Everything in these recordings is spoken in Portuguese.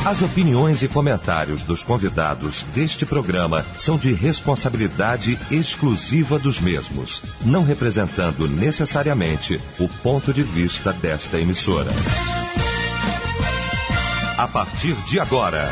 As opiniões e comentários dos convidados deste programa são de responsabilidade exclusiva dos mesmos, não representando necessariamente o ponto de vista desta emissora. A partir de agora,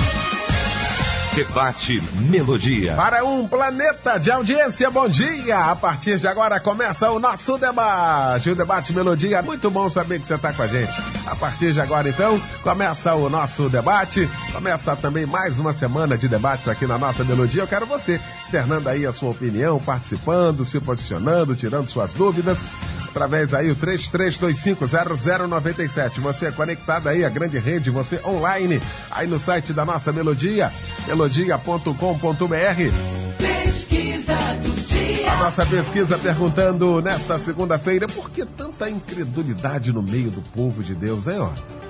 Debate Melodia. Para um planeta de audiência, bom dia! A partir de agora começa o nosso debate. O Debate Melodia, muito bom saber que você está com a gente. A partir de agora, então, começa o nosso debate. Começa também mais uma semana de debates aqui na nossa Melodia. Eu quero você externando aí a sua opinião, participando, se posicionando, tirando suas dúvidas. Através aí o 33250097. Você é conectado aí à grande rede, você online, aí no site da nossa Melodia, melodia.com.br. Pesquisa do dia. A nossa pesquisa perguntando nesta segunda-feira, por que tanta incredulidade no meio do povo de Deus, hein, ó?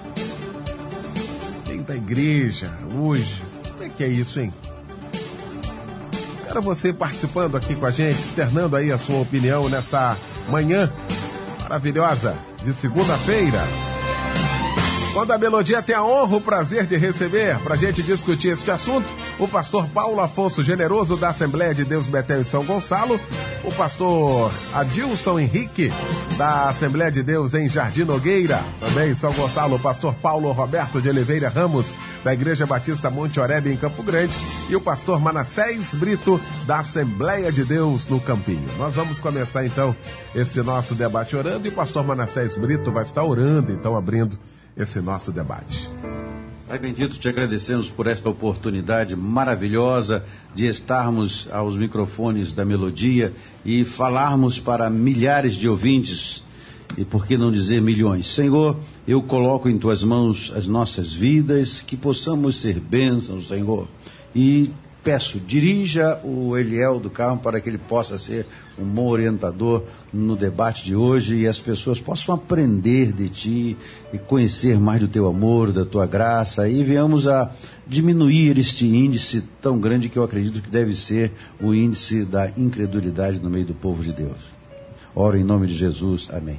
Quem da igreja hoje, como é que é isso, hein? Quero você participando aqui com a gente, externando aí a sua opinião nesta manhã maravilhosa de segunda-feira, quando a Melodia tem a honra, o prazer de receber, para a gente discutir este assunto, o pastor Paulo Afonso Generoso, da Assembleia de Deus Betel em São Gonçalo, o pastor Adilson Henrique, da Assembleia de Deus em Jardim Nogueira, também em São Gonçalo, o pastor Paulo Roberto de Oliveira Ramos, da Igreja Batista Monte Oreb em Campo Grande, e o pastor Manassés Brito, da Assembleia de Deus no Campinho. Nós vamos começar então esse nosso debate orando, e o pastor Manassés Brito vai estar orando, então abrindo esse nosso debate. Pai bendito, te agradecemos por esta oportunidade maravilhosa de estarmos aos microfones da Melodia e falarmos para milhares de ouvintes, e por que não dizer milhões. Senhor, eu coloco em tuas mãos as nossas vidas, que possamos ser bênçãos, Senhor, e peço, dirija o Eliel do Carmo para que ele possa ser um bom orientador no debate de hoje e as pessoas possam aprender de ti e conhecer mais do teu amor, da tua graça, e venhamos a diminuir este índice tão grande que eu acredito que deve ser o índice da incredulidade no meio do povo de Deus. Oro em nome de Jesus, amém.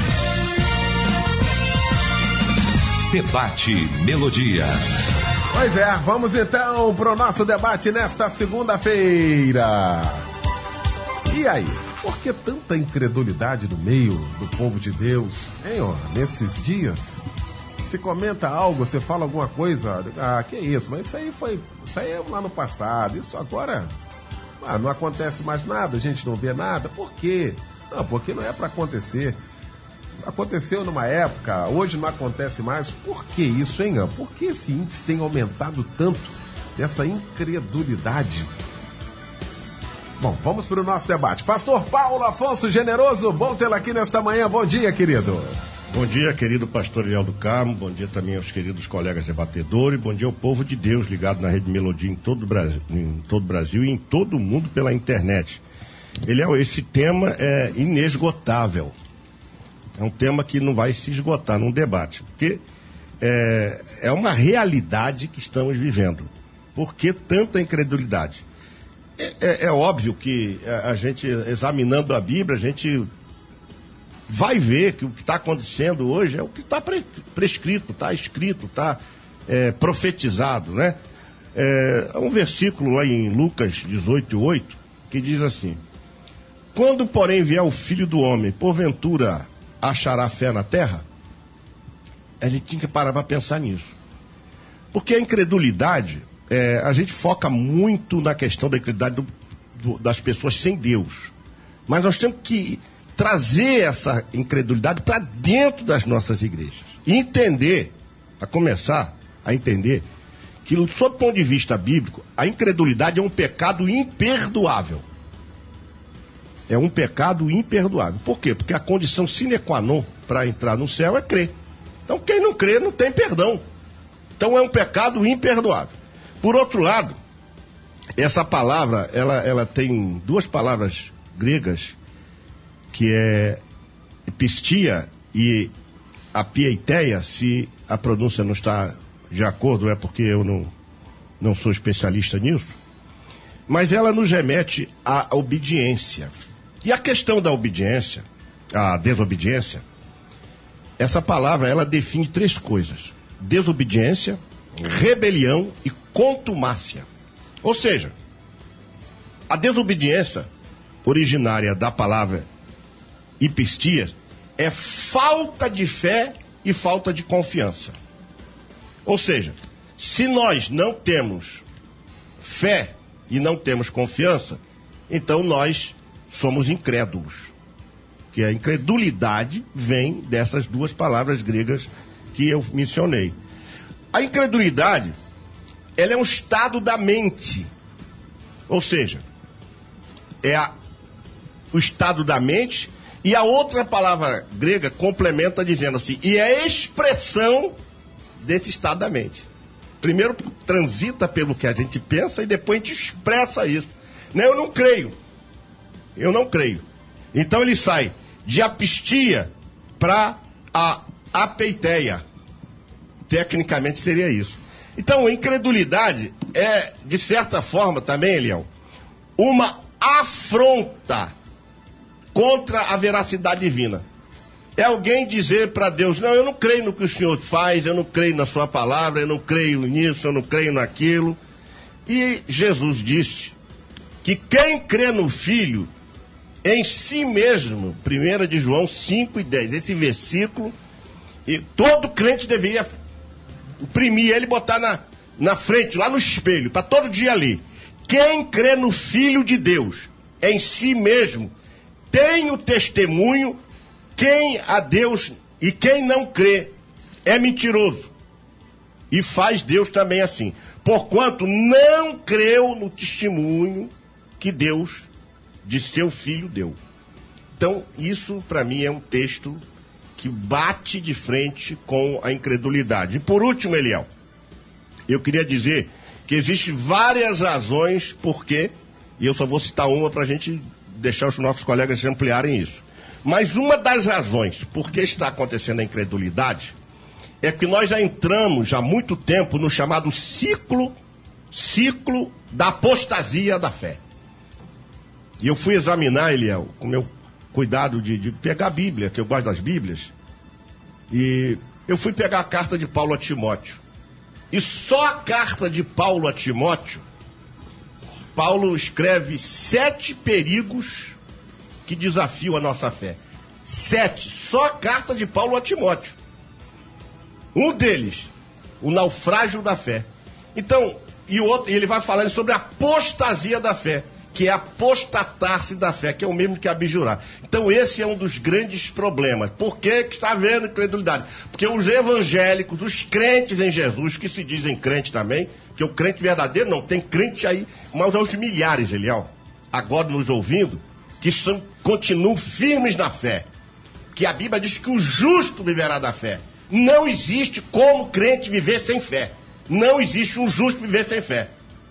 Debate Melodia. Pois é, vamos então para o nosso debate nesta segunda-feira. E aí, por que tanta incredulidade no meio do povo de Deus, hein, ó, nesses dias? Se comenta algo, você fala alguma coisa, que é isso, mas isso aí é lá no passado, isso agora não acontece mais nada, a gente não vê nada, por quê? Não, porque não é para acontecer. Aconteceu numa época, hoje não acontece mais. Por que isso, hein? Por que esse índice tem aumentado tanto, dessa incredulidade? Bom, vamos para o nosso debate. Pastor Paulo Afonso Generoso, bom tê-lo aqui nesta manhã. Bom dia, querido. Bom dia, querido pastor Eliel do Carmo. Bom dia também aos queridos colegas debatedores. Bom dia ao povo de Deus ligado na Rede Melodia em todo o Brasil e em todo o mundo pela internet. Eliel, esse tema é inesgotável. É um tema que não vai se esgotar num debate, porque é uma realidade que estamos vivendo. Por que tanta incredulidade? É óbvio que a gente, examinando a Bíblia, a gente vai ver que o que está acontecendo hoje é o que está prescrito, está escrito, está profetizado, né? Há um versículo lá em Lucas 18:8 que diz assim: quando, porém, vier o Filho do Homem, porventura achará fé na terra? A gente tinha que parar para pensar nisso. Porque a incredulidade, a gente foca muito na questão da incredulidade das pessoas sem Deus. Mas nós temos que trazer essa incredulidade para dentro das nossas igrejas. E entender, a começar a entender, que, sob o ponto de vista bíblico, a incredulidade é um pecado imperdoável. É um pecado imperdoável. Por quê? Porque a condição sine qua non para entrar no céu é crer. Então quem não crê não tem perdão. Então é um pecado imperdoável. Por outro lado, essa palavra, ela tem duas palavras gregas, que é epistia e apieitéia. Se a pronúncia não está de acordo, é porque eu não sou especialista nisso. Mas ela nos remete à obediência. E a questão da obediência, a desobediência, essa palavra, ela define três coisas: desobediência, rebelião e contumácia. Ou seja, a desobediência originária da palavra hipistia é falta de fé e falta de confiança. Ou seja, se nós não temos fé e não temos confiança, então nós somos incrédulos. Que a incredulidade vem dessas duas palavras gregas que eu mencionei. A incredulidade, ela é um estado da mente. Ou seja, o estado da mente, e a outra palavra grega complementa dizendo assim, e é a expressão desse estado da mente. Primeiro transita pelo que a gente pensa e depois a gente expressa isso. Não, eu não creio. Eu não creio. Então ele sai de apistia para a apeiteia. Tecnicamente seria isso. Então, a incredulidade é, de certa forma também, Elião, uma afronta contra a veracidade divina. É alguém dizer para Deus, não, eu não creio no que o Senhor faz, eu não creio na sua palavra, eu não creio nisso, eu não creio naquilo. E Jesus disse que quem crê no Filho, em si mesmo, 1 de João 5:10, esse versículo, e todo crente deveria imprimir ele e botar na frente, lá no espelho, para todo dia ler. Quem crê no Filho de Deus, em si mesmo, tem o testemunho, quem a Deus e quem não crê é mentiroso. E faz Deus também assim. Porquanto não creu no testemunho que Deus de seu Filho deu. Então, isso para mim é um texto que bate de frente com a incredulidade. E por último, Eliel, eu queria dizer que existem várias razões porque, e eu só vou citar uma para a gente deixar os nossos colegas ampliarem isso. Mas uma das razões por que está acontecendo a incredulidade é que nós já entramos há muito tempo no chamado ciclo da apostasia da fé. E eu fui examinar, Eliel, com meu cuidado de pegar a Bíblia, que eu gosto das Bíblias, e eu fui pegar a carta de Paulo a Timóteo. E só a carta de Paulo a Timóteo, Paulo escreve 7 perigos que desafiam a nossa fé. 7, só a carta de Paulo a Timóteo. Um deles, o naufrágio da fé. Então, e ele vai falando sobre a apostasia da fé, que é apostatar-se da fé, que é o mesmo que abjurar. Então esse é um dos grandes problemas. Por que está havendo incredulidade? Porque os evangélicos, os crentes em Jesus, que se dizem crente também, que o crente verdadeiro não, tem crente aí, mas aos milhares, Eliel, agora nos ouvindo, que continuam firmes na fé. Que a Bíblia diz que o justo viverá da fé. Não existe como crente viver sem fé. Não existe um justo viver sem fé.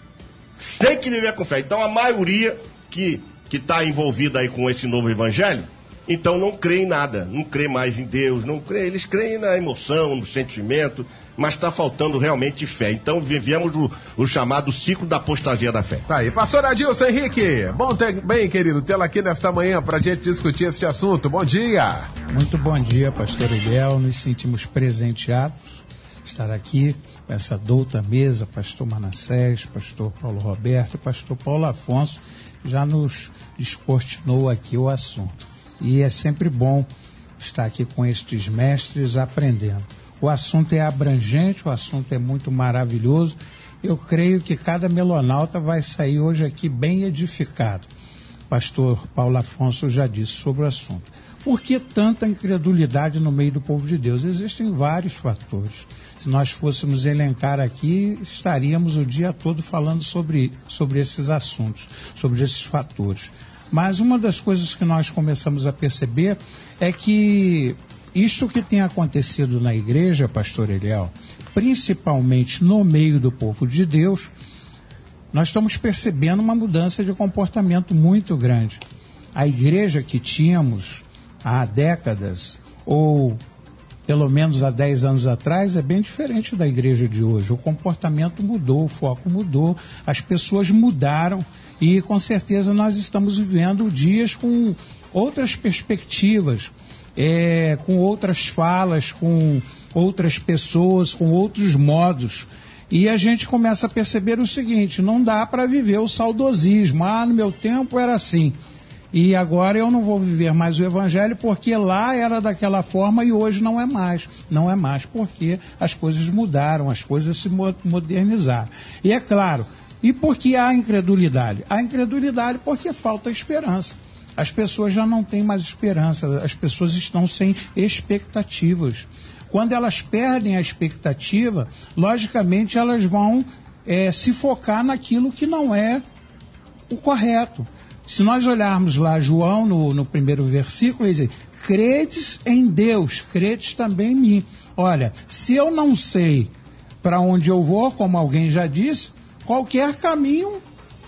Tem que viver com fé. Então a maioria que está envolvida aí com esse novo evangelho, então não crê em nada, não crê mais em Deus, não crê, eles creem na emoção, no sentimento, mas está faltando realmente fé. Então vivemos o chamado ciclo da apostasia da fé. Tá aí, pastor Adilson Henrique, bem querido, tê-lo aqui nesta manhã para a gente discutir este assunto. Bom dia. Muito bom dia, pastor Eliel, nos sentimos presenteados estar aqui com essa douta mesa, pastor Manassés, pastor Paulo Roberto, pastor Paulo Afonso, já nos descortinou aqui o assunto. E é sempre bom estar aqui com estes mestres aprendendo. O assunto é abrangente, o assunto é muito maravilhoso. Eu creio que cada melonauta vai sair hoje aqui bem edificado. Pastor Paulo Afonso já disse sobre o assunto. Por que tanta incredulidade no meio do povo de Deus? Existem vários fatores. Se nós fôssemos elencar aqui, estaríamos o dia todo falando sobre esses assuntos, sobre esses fatores. Mas uma das coisas que nós começamos a perceber é que isto que tem acontecido na igreja, pastor Eliel, principalmente no meio do povo de Deus, nós estamos percebendo uma mudança de comportamento muito grande. A igreja que tínhamos há décadas, ou pelo menos há 10 anos atrás, é bem diferente da igreja de hoje. O comportamento mudou, o foco mudou, as pessoas mudaram e com certeza nós estamos vivendo dias com outras perspectivas, com outras falas, com outras pessoas, com outros modos. E a gente começa a perceber o seguinte: não dá para viver o saudosismo. No meu tempo era assim, e agora eu não vou viver mais o Evangelho porque lá era daquela forma e hoje não é mais. Não é mais porque as coisas mudaram, as coisas se modernizaram. E é claro, e por que há incredulidade? Há incredulidade porque falta esperança. As pessoas já não têm mais esperança, as pessoas estão sem expectativas. Quando elas perdem a expectativa, logicamente elas vão se focar naquilo que não é o correto. Se nós olharmos lá João no primeiro versículo, ele diz: credes em Deus, credes também em mim. Olha, se eu não sei para onde eu vou, como alguém já disse, qualquer caminho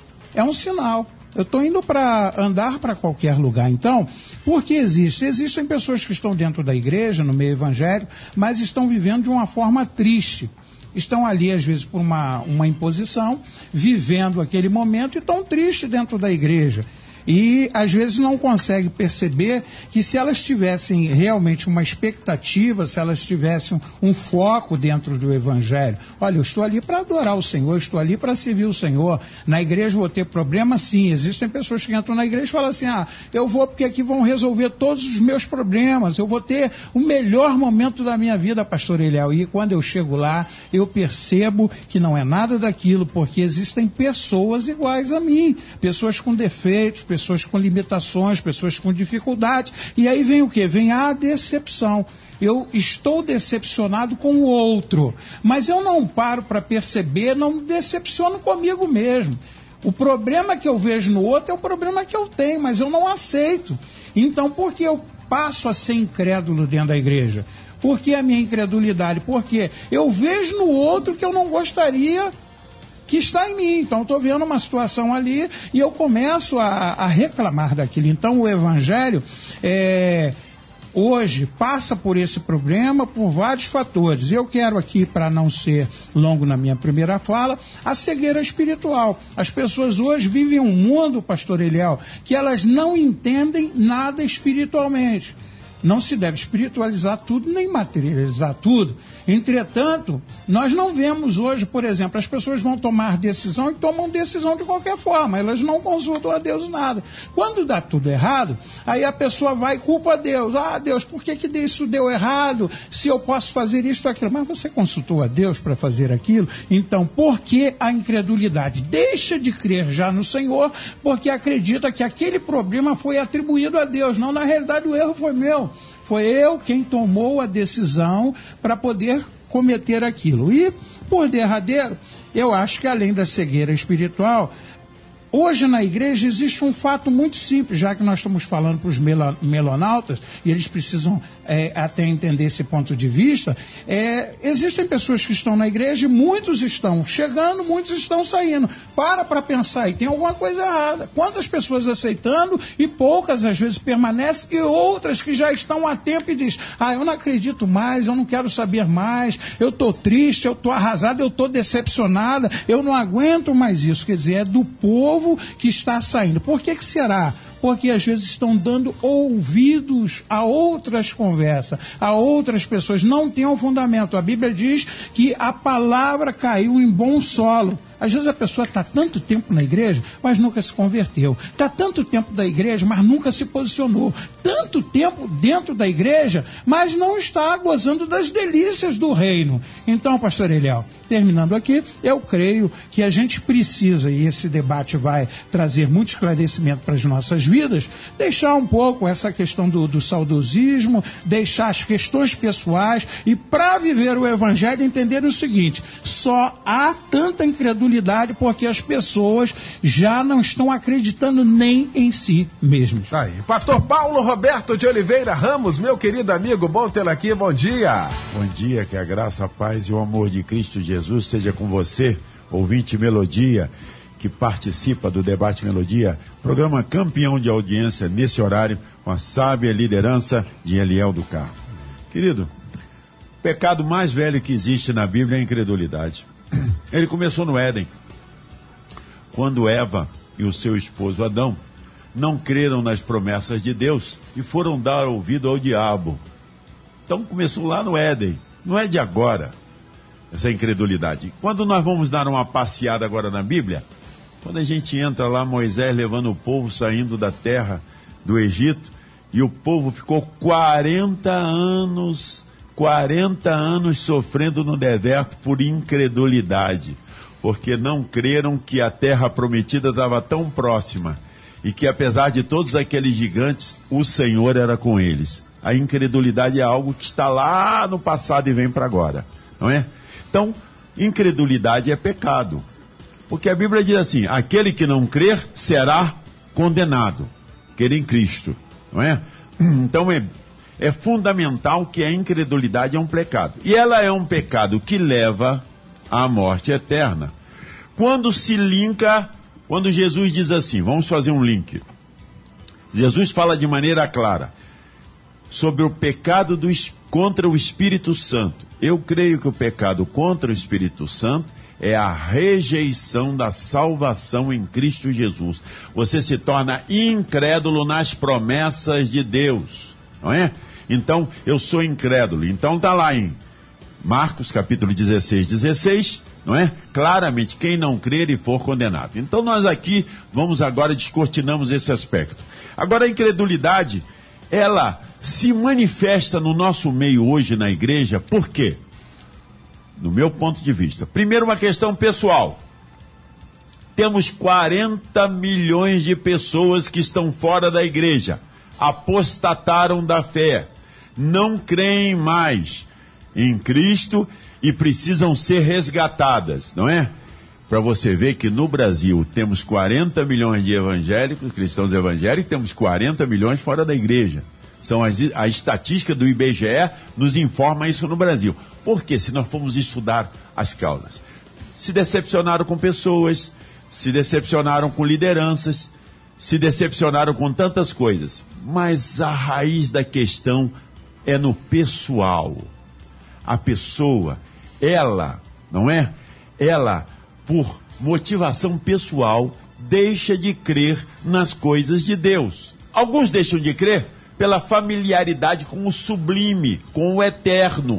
é um sinal. Eu estou indo para andar para qualquer lugar. Então, por que existe? Existem pessoas que estão dentro da igreja, no meio evangélico, mas estão vivendo de uma forma triste. Estão ali, às vezes, por uma imposição, vivendo aquele momento e estão tristes dentro da igreja. E, às vezes, não conseguem perceber que se elas tivessem realmente uma expectativa, se elas tivessem um foco dentro do Evangelho, olha, eu estou ali para adorar o Senhor, eu estou ali para servir o Senhor. Na igreja vou ter problema? Sim. Existem pessoas que entram na igreja e falam assim: eu vou porque aqui vão resolver todos os meus problemas, eu vou ter o melhor momento da minha vida, pastor Eliel. E quando eu chego lá, eu percebo que não é nada daquilo, porque existem pessoas iguais a mim, pessoas com defeitos, pessoas com limitações, pessoas com dificuldades. E aí vem o quê? Vem a decepção. Eu estou decepcionado com o outro, mas eu não paro para perceber, não me decepciono comigo mesmo. O problema que eu vejo no outro é o problema que eu tenho, mas eu não aceito. Então, por que eu passo a ser incrédulo dentro da igreja? Por que a minha incredulidade? Porque eu vejo no outro que eu não gostaria que está em mim. Então, estou vendo uma situação ali e eu começo a reclamar daquilo. Então, o Evangelho hoje passa por esse problema, por vários fatores. Eu quero aqui, para não ser longo na minha primeira fala, a cegueira espiritual. As pessoas hoje vivem um mundo, pastor Eliel, que elas não entendem nada espiritualmente. Não se deve espiritualizar tudo, nem materializar tudo. Entretanto, nós não vemos hoje, por exemplo, as pessoas vão tomar decisão e tomam decisão de qualquer forma. Elas não consultam a Deus nada. Quando dá tudo errado, aí a pessoa vai e culpa a Deus. Deus, por que isso deu errado? Se eu posso fazer isso ou aquilo. Mas você consultou a Deus para fazer aquilo? Então, por que a incredulidade? Deixa de crer já no Senhor, porque acredita que aquele problema foi atribuído a Deus. Não, na realidade o erro foi meu. Foi eu quem tomou a decisão para poder cometer aquilo. E, por derradeiro, eu acho que além da cegueira espiritual, hoje na igreja existe um fato muito simples, já que nós estamos falando para os melonautas, e eles precisam até entender esse ponto de vista. Existem pessoas que estão na igreja e muitos estão chegando, muitos estão saindo. Para pensar, e tem alguma coisa errada. Quantas pessoas aceitando e poucas às vezes permanecem, e outras que já estão há tempo e dizem: eu não acredito mais, eu não quero saber mais, eu estou triste, eu estou arrasado, eu estou decepcionada, eu não aguento mais isso. Quer dizer, é do povo que está saindo. Por que será? Porque às vezes estão dando ouvidos a outras conversas, a outras pessoas, não tem um fundamento. A Bíblia diz que a palavra caiu em bom solo. Às vezes a pessoa está tanto tempo na igreja, mas nunca se converteu. Está tanto tempo da igreja, mas nunca se posicionou. Tanto tempo dentro da igreja, mas não está gozando das delícias do reino. Então, pastor Eliel, terminando aqui, eu creio que a gente precisa, e esse debate vai trazer muito esclarecimento para as nossas vidas, deixar um pouco essa questão do saudosismo, deixar as questões pessoais e, para viver o Evangelho, entender o seguinte: só há tanta incredulidade porque as pessoas já não estão acreditando nem em si mesmos. Tá aí. Pastor Paulo Roberto de Oliveira Ramos, meu querido amigo, bom tê-lo aqui, bom dia. Bom dia, que a graça, a paz e o amor de Cristo Jesus seja com você, ouvinte Melodia, que participa do Debate Melodia, programa campeão de audiência nesse horário, com a sábia liderança de Eliel do Carmo. Querido, o pecado mais velho que existe na Bíblia é a incredulidade. Ele começou no Éden, quando Eva e o seu esposo Adão não creram nas promessas de Deus e foram dar ouvido ao diabo. Então começou lá no Éden, não é de agora. essa incredulidade. Quando nós vamos dar uma passeada agora na Bíblia, quando a gente entra lá, Moisés levando o povo saindo da terra do Egito, e o povo ficou 40 anos sofrendo no deserto por incredulidade, porque não creram que a terra prometida estava tão próxima, e que apesar de todos aqueles gigantes, o Senhor era com eles. A incredulidade é algo que está lá no passado e vem para agora, não é? Então, incredulidade é pecado, porque a Bíblia diz assim: aquele que não crer será condenado, crer em Cristo, não é? Então é fundamental que a incredulidade é um pecado, e ela é um pecado que leva à morte eterna. Quando Jesus diz assim, vamos fazer um link, Jesus fala de maneira clara sobre o pecado contra o Espírito Santo. Eu creio que o pecado contra o Espírito Santo é a rejeição da salvação em Cristo Jesus. Você se torna incrédulo nas promessas de Deus, não é? Então, eu sou incrédulo. Então está lá em Marcos capítulo 16, não é? Claramente, quem não crer e for condenado. Então nós aqui descortinamos esse aspecto. Agora a incredulidade, ela se manifesta no nosso meio hoje na igreja, por quê? No meu ponto de vista. Primeiro, uma questão pessoal. Temos 40 milhões de pessoas que estão fora da igreja, apostataram da fé, não creem mais em Cristo e precisam ser resgatadas, não é? Para você ver que no Brasil temos 40 milhões de evangélicos, cristãos evangélicos, temos 40 milhões fora da igreja. A estatística do IBGE nos informa isso no Brasil. Por quê? Se nós formos estudar as causas. Se decepcionaram com pessoas, se decepcionaram com lideranças, se decepcionaram com tantas coisas. Mas a raiz da questão é no pessoal. A pessoa, ela, não é? Ela, por motivação pessoal, deixa de crer nas coisas de Deus. Alguns deixam de crer pela familiaridade com o sublime, com o eterno,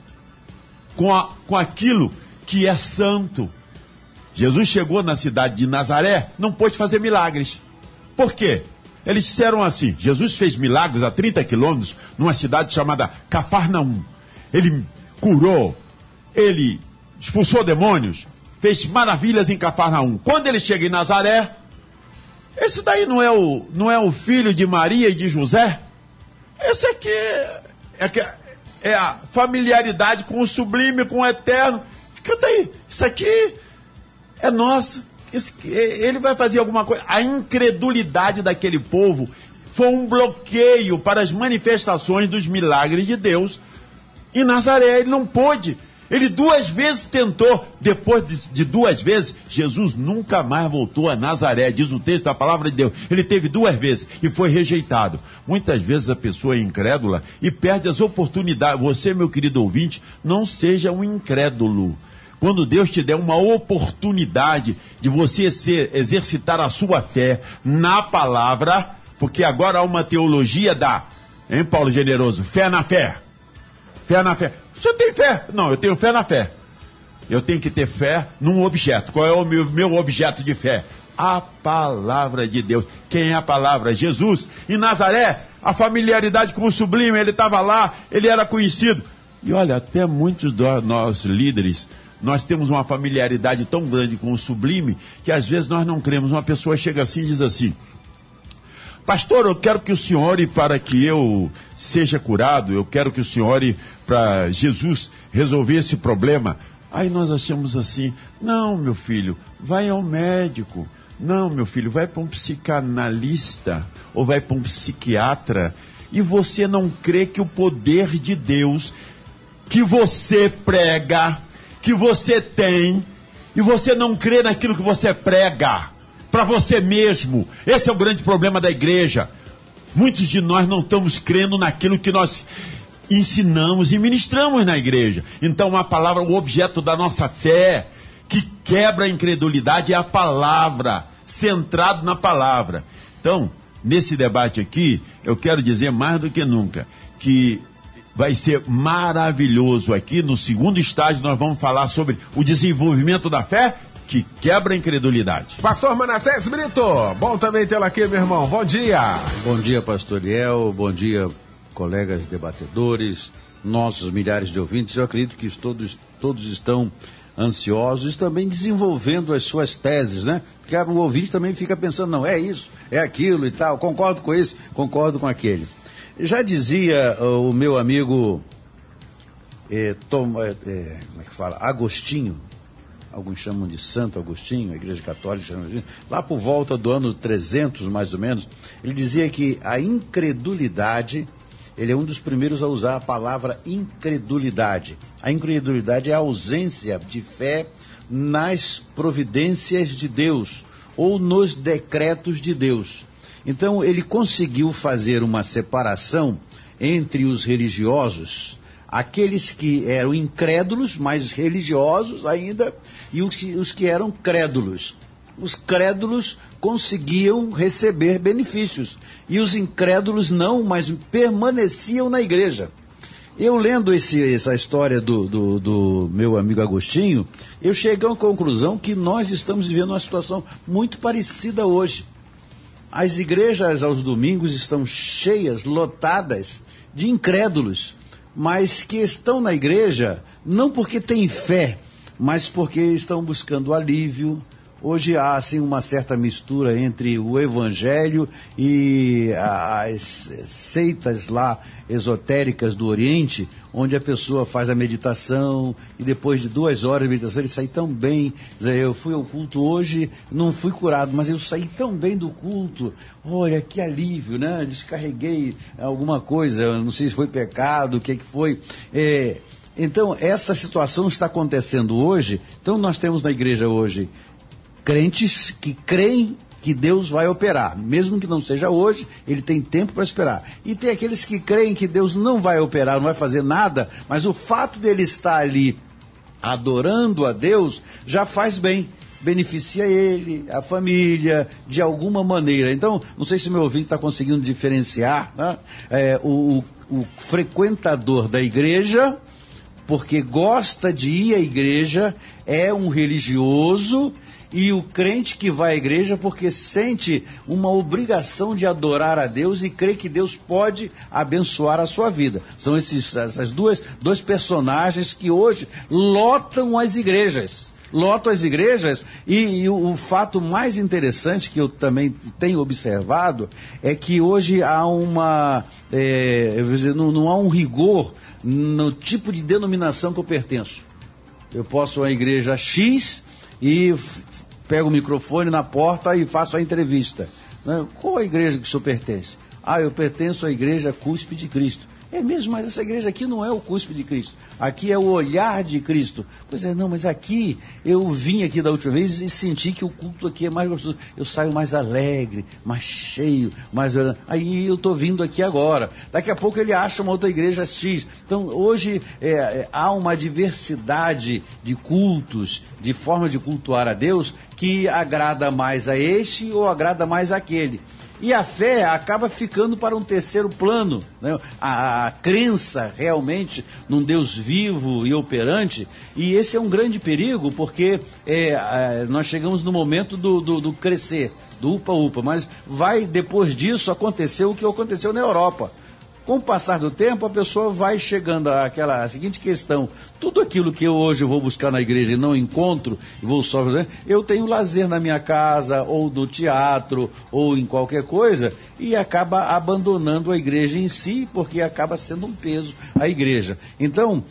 com aquilo que é santo. Jesus chegou na cidade de Nazaré, não pôde fazer milagres. Por quê? Eles disseram assim: Jesus fez milagres a 30 quilômetros numa cidade chamada Cafarnaum. Ele curou, ele expulsou demônios, fez maravilhas em Cafarnaum. Quando ele chega em Nazaré, esse daí não é o filho de Maria e de José? Esse aqui é a familiaridade com o sublime, com o eterno. Canta aí, isso aqui é nosso. Ele vai fazer alguma coisa. A incredulidade daquele povo foi um bloqueio para as manifestações dos milagres de Deus em Nazaré. Ele não pôde. Ele 2 vezes tentou. Depois de 2 vezes, Jesus nunca mais voltou a Nazaré, diz o texto da palavra de Deus. Ele teve 2 vezes e foi rejeitado. Muitas vezes a pessoa é incrédula e perde as oportunidades. Você, meu querido ouvinte, não seja um incrédulo. Quando Deus te der uma oportunidade de você exercitar a sua fé na palavra, porque agora há uma teologia hein, Paulo Generoso? Fé na fé. Fé na fé. Você tem fé? Não, eu tenho fé na fé. Eu tenho que ter fé num objeto. Qual é o meu objeto de fé? A palavra de Deus. Quem é a palavra? Jesus. Em Nazaré, a familiaridade com o sublime, ele estava lá, ele era conhecido. E olha, até muitos dos nossos líderes, nós temos uma familiaridade tão grande com o sublime, que às vezes nós não cremos. Uma pessoa chega assim e diz assim: pastor, eu quero que o senhor ore para que eu seja curado, eu quero que o senhor ore para Jesus resolver esse problema. Aí nós achamos assim: não, meu filho, vai ao médico. Não, meu filho, vai para um psicanalista ou vai para um psiquiatra. E você não crê que o poder de Deus que você prega, que você tem, e você não crê naquilo que você prega para você mesmo. Esse é o grande problema da igreja. Muitos de nós não estamos crendo naquilo que nós ensinamos e ministramos na igreja. Então a palavra, o objeto da nossa fé, que quebra a incredulidade, é a palavra, centrado na palavra. Então, nesse debate aqui, eu quero dizer mais do que nunca, que vai ser maravilhoso. Aqui no segundo estágio nós vamos falar sobre o desenvolvimento da fé que quebra a incredulidade. Pastor Manassés Brito, bom também tê-lo aqui, meu irmão. Bom dia. Bom dia, pastor Eliel. Bom dia, colegas debatedores, nossos milhares de ouvintes. Eu acredito que todos estão ansiosos, também desenvolvendo as suas teses, né? Porque o ouvinte também fica pensando, não, é isso, é aquilo e tal, concordo com esse, concordo com aquele. Já dizia o meu amigo, como é que fala? Agostinho, alguns chamam de Santo Agostinho, a Igreja Católica chama de, lá por volta do ano 300, mais ou menos, ele dizia que a incredulidade, ele é um dos primeiros a usar a palavra incredulidade. A incredulidade é a ausência de fé nas providências de Deus ou nos decretos de Deus. Então ele conseguiu fazer uma separação entre os religiosos, aqueles que eram incrédulos, mas religiosos ainda, e os que eram crédulos. Os crédulos conseguiam receber benefícios e os incrédulos não, mas permaneciam na igreja. Eu lendo essa história do meu amigo Agostinho, eu cheguei à conclusão que nós estamos vivendo uma situação muito parecida hoje. As igrejas aos domingos estão cheias, lotadas de incrédulos, mas que estão na igreja não porque têm fé, mas porque estão buscando alívio. Hoje há assim uma certa mistura entre o evangelho e as seitas lá esotéricas do Oriente, onde a pessoa faz a meditação e depois de 2 horas de meditação ele sai tão bem. Eu fui ao culto hoje, não fui curado, mas eu saí tão bem do culto. Olha, que alívio, né? Descarreguei alguma coisa, não sei se foi pecado, o que foi. Então, essa situação está acontecendo hoje. Então, nós temos na igreja hoje crentes que creem que Deus vai operar, mesmo que não seja hoje, ele tem tempo para esperar. E tem aqueles que creem que Deus não vai operar, não vai fazer nada, mas o fato dele estar ali adorando a Deus já faz bem, beneficia ele, a família, de alguma maneira. Então, não sei se o meu ouvinte está conseguindo diferenciar, né? O frequentador da igreja, porque gosta de ir à igreja, é um religioso, e o crente que vai à igreja porque sente uma obrigação de adorar a Deus e crê que Deus pode abençoar a sua vida. São essas dois personagens que hoje lotam as igrejas. E o fato mais interessante que eu também tenho observado é que hoje há não há um rigor no tipo de denominação que eu pertenço. Eu posso ir à igreja X e pego o microfone na porta e faço a entrevista. Qual a igreja que o senhor pertence? Eu pertenço à igreja Cúspide de Cristo. É mesmo, mas essa igreja aqui não é o Cúspide de Cristo. Aqui é o olhar de Cristo. Pois é, não, mas aqui, eu vim aqui da última vez e senti que o culto aqui é mais gostoso. Eu saio mais alegre, mais cheio, mais... Aí eu estou vindo aqui agora. Daqui a pouco ele acha uma outra igreja X. Então, hoje há uma diversidade de cultos, de forma de cultuar a Deus, que agrada mais a este ou agrada mais àquele. E a fé acaba ficando para um terceiro plano, né? A crença realmente num Deus vivo e operante, e esse é um grande perigo, porque nós chegamos no momento do crescer, do upa-upa, mas vai depois disso acontecer o que aconteceu na Europa. Com o passar do tempo, a pessoa vai chegando à seguinte questão: tudo aquilo que eu hoje vou buscar na igreja e não encontro, vou só fazer, eu tenho lazer na minha casa, ou no teatro, ou em qualquer coisa, e acaba abandonando a igreja em si, porque acaba sendo um peso a igreja. Então,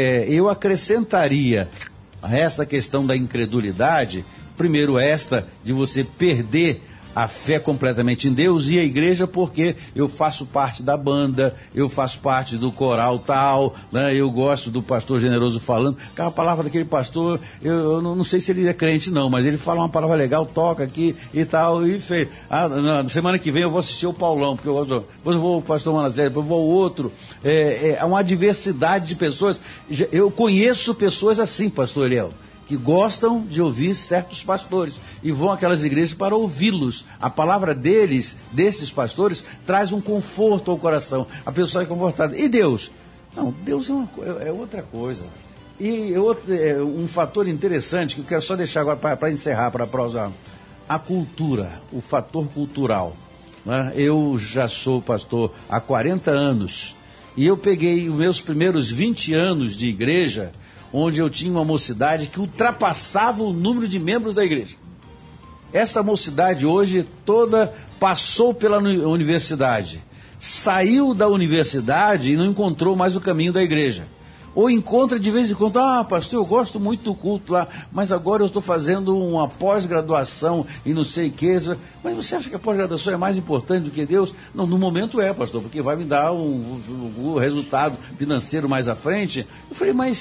eu acrescentaria a esta questão da incredulidade, primeiro esta de você perder a fé completamente em Deus e a igreja, porque eu faço parte da banda, eu faço parte do coral tal, né? Eu gosto do pastor Generoso falando, aquela palavra daquele pastor, eu não sei se ele é crente não, mas ele fala uma palavra legal, toca aqui e tal, e fez. Na semana que vem eu vou assistir o Paulão, porque eu gosto, depois eu vou ao pastor Manassés, depois eu vou ao outro. Há uma diversidade de pessoas. Eu conheço pessoas assim, pastor Eliel, que gostam de ouvir certos pastores e vão àquelas igrejas para ouvi-los. A palavra desses pastores, traz um conforto ao coração. A pessoa é confortada. E Deus? Não, Deus é outra coisa. E um fator interessante que eu quero só deixar agora para encerrar, para usar. A cultura, o fator cultural. Né? Eu já sou pastor há 40 anos e eu peguei os meus primeiros 20 anos de igreja, onde eu tinha uma mocidade que ultrapassava o número de membros da igreja. Essa mocidade hoje toda passou pela universidade, saiu da universidade e não encontrou mais o caminho da igreja. Ou encontra de vez em quando, pastor, eu gosto muito do culto lá, mas agora eu estou fazendo uma pós-graduação e não sei o que. Mas você acha que a pós-graduação é mais importante do que Deus? Não, no momento é, pastor, porque vai me dar um resultado financeiro mais à frente. Eu falei, mas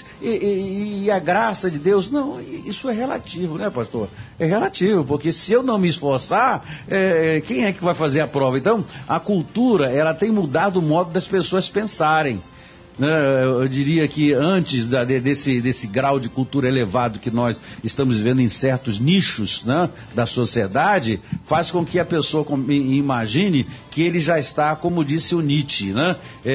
e a graça de Deus? Não, isso é relativo, né, pastor? É relativo, porque se eu não me esforçar, quem é que vai fazer a prova? Então, a cultura, ela tem mudado o modo das pessoas pensarem. Eu diria que antes desse grau de cultura elevado que nós estamos vivendo em certos nichos, né, da sociedade, faz com que a pessoa imagine que ele já está, como disse o Nietzsche, né?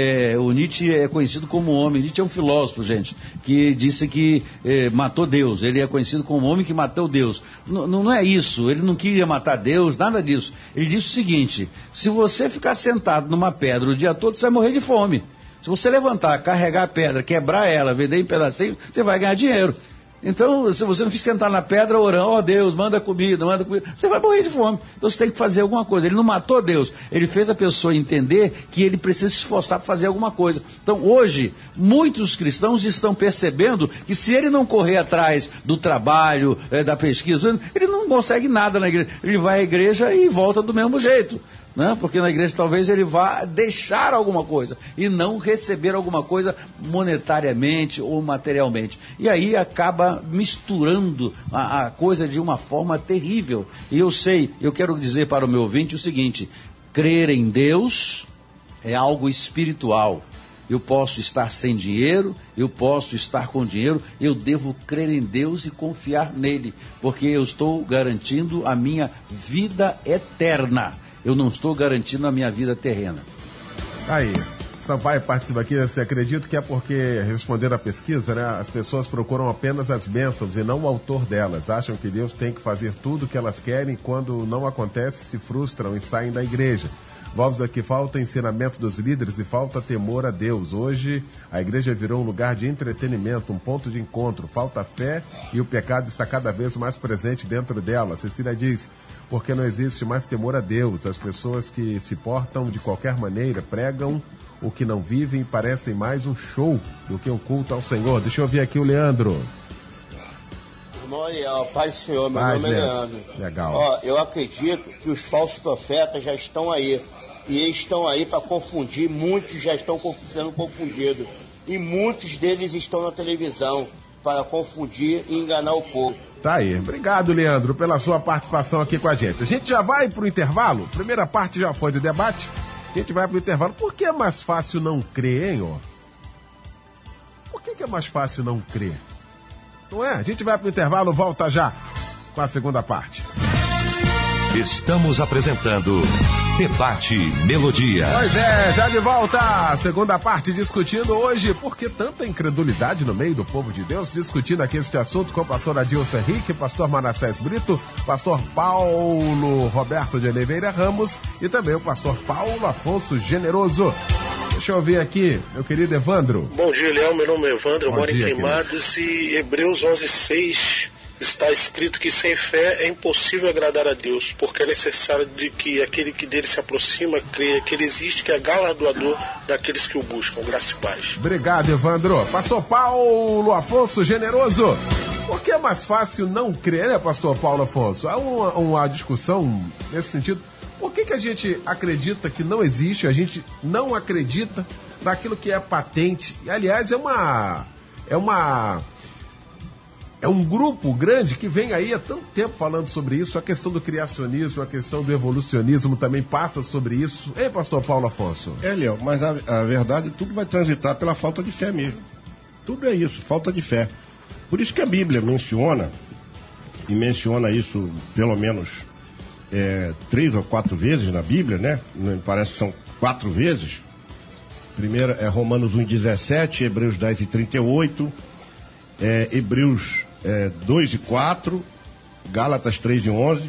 O Nietzsche é conhecido como homem. Nietzsche é um filósofo, gente, que disse que matou Deus. Ele é conhecido como homem que matou Deus. Não é isso, ele não queria matar Deus, nada disso. Ele disse o seguinte: se você ficar sentado numa pedra o dia todo, você vai morrer de fome. Se você levantar, carregar a pedra, quebrar ela, vender em pedacinhos, você vai ganhar dinheiro. Então, se você não fica sentado na pedra orando, Deus, manda comida, você vai morrer de fome. Então você tem que fazer alguma coisa. Ele não matou Deus, ele fez a pessoa entender que ele precisa se esforçar para fazer alguma coisa. Então, hoje, muitos cristãos estão percebendo que se ele não correr atrás do trabalho, da pesquisa, ele não consegue nada na igreja. Ele vai à igreja e volta do mesmo jeito. Né? Porque na igreja talvez ele vá deixar alguma coisa e não receber alguma coisa monetariamente ou materialmente. E aí acaba misturando a coisa de uma forma terrível. E eu quero dizer para o meu ouvinte o seguinte: crer em Deus é algo espiritual. Eu posso estar sem dinheiro, eu posso estar com dinheiro, eu devo crer em Deus e confiar nele, porque eu estou garantindo a minha vida eterna. Eu não estou garantindo a minha vida terrena. Aí, Sampaio participa aqui. Você acredita que é porque, respondendo à pesquisa, né, as pessoas procuram apenas as bênçãos e não o autor delas. Acham que Deus tem que fazer tudo o que elas querem, quando não acontece, se frustram e saem da igreja. Volta que falta ensinamento dos líderes e falta temor a Deus. Hoje, a igreja virou um lugar de entretenimento, um ponto de encontro. Falta fé e o pecado está cada vez mais presente dentro dela. Cecília diz: porque não existe mais temor a Deus. As pessoas que se portam de qualquer maneira, pregam o que não vivem e parecem mais um show do que um culto ao Senhor. Deixa eu ouvir aqui o Leandro. Irmão Ariel, paz do Senhor, meu nome é Leandro. Legal. Eu acredito que os falsos profetas já estão aí. E eles estão aí para confundir, muitos já estão sendo confundidos. E muitos deles estão na televisão para confundir e enganar o povo. Tá aí. Obrigado, Leandro, pela sua participação aqui com a gente. A gente já vai para o intervalo. Primeira parte já foi do debate. A gente vai para o intervalo. Por que é mais fácil não crer, hein, ó? Por que é mais fácil não crer? Não é? A gente vai para o intervalo, volta já com a segunda parte. Estamos apresentando Debate Melodia. Pois é, já de volta, segunda parte, discutindo hoje por que tanta incredulidade no meio do povo de Deus, discutindo aqui este assunto com o pastor Adilson Henrique, pastor Manassés Brito, pastor Paulo Roberto de Oliveira Ramos e também o pastor Paulo Afonso Generoso. Deixa eu ver aqui, meu querido Evandro. Bom dia, Léo, meu nome é Evandro, eu moro em Queimados e Hebreus 11:6 está escrito que sem fé é impossível agradar a Deus, porque é necessário de que aquele que dele se aproxima creia que ele existe, que é galardoador daqueles que o buscam. Graça e paz. Obrigado, Evandro. Pastor Paulo Afonso Generoso, por que é mais fácil não crer, né, pastor Paulo Afonso? Há uma discussão nesse sentido. Por que a gente acredita que não existe, a gente não acredita naquilo que é patente? E, aliás, é um grupo grande que vem aí há tanto tempo falando sobre isso. A questão do criacionismo, a questão do evolucionismo também passa sobre isso. Hein, pastor Paulo Afonso? Léo, mas a verdade, tudo vai transitar pela falta de fé mesmo. Tudo é isso, falta de fé. Por isso que a Bíblia menciona, e menciona isso pelo menos 3 ou 4 vezes na Bíblia, né? Parece que são 4 vezes, Primeiro é Romanos 1,17, Hebreus 10,38, Hebreus 2,4, Gálatas 3,11.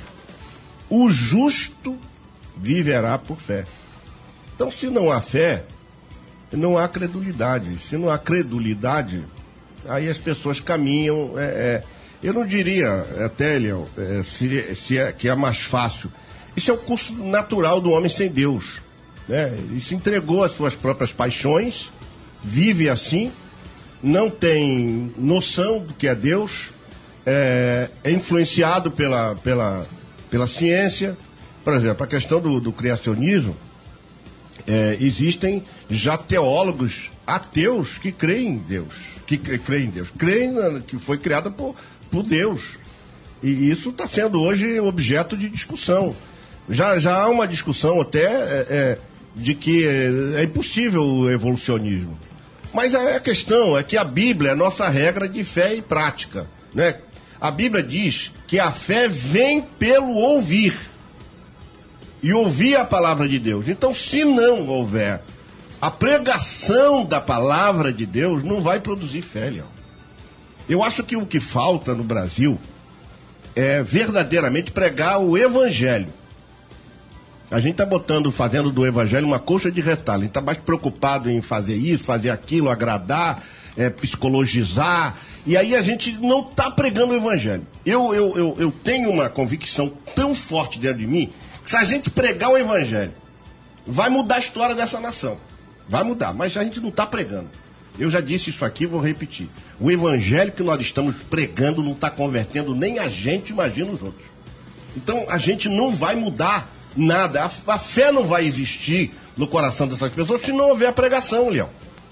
O justo viverá por fé. Então, se não há fé, não há credulidade. Se não há credulidade, aí as pessoas caminham. Eu não diria, até, Eliel, que é mais fácil. Isso é o curso natural do homem sem Deus. Né? Ele se entregou às suas próprias paixões, vive assim, não tem noção do que é Deus, é influenciado pela ciência. Por exemplo, a questão do criacionismo, existem já teólogos ateus que creem em Deus, creem que foi criada por Deus. E isso está sendo hoje objeto de discussão. Já há uma discussão até de que é impossível o evolucionismo. Mas a questão é que a Bíblia é nossa regra de fé e prática, né? A Bíblia diz que a fé vem pelo ouvir. E ouvir a palavra de Deus. Então, se não houver a pregação da palavra de Deus, não vai produzir fé, Leão. Eu acho que o que falta no Brasil é verdadeiramente pregar o Evangelho. A gente está fazendo do Evangelho uma coxa de retalho. A gente está mais preocupado em fazer isso, fazer aquilo, agradar, psicologizar. E aí a gente não está pregando o Evangelho. Eu tenho uma convicção tão forte dentro de mim, que se a gente pregar o Evangelho, vai mudar a história dessa nação. Vai mudar, mas a gente não está pregando. Eu já disse isso aqui, vou repetir. O Evangelho que nós estamos pregando não está convertendo nem a gente, imagina os outros. Então a gente não vai mudar nada, a fé não vai existir no coração dessas pessoas se não houver a pregação, Leão.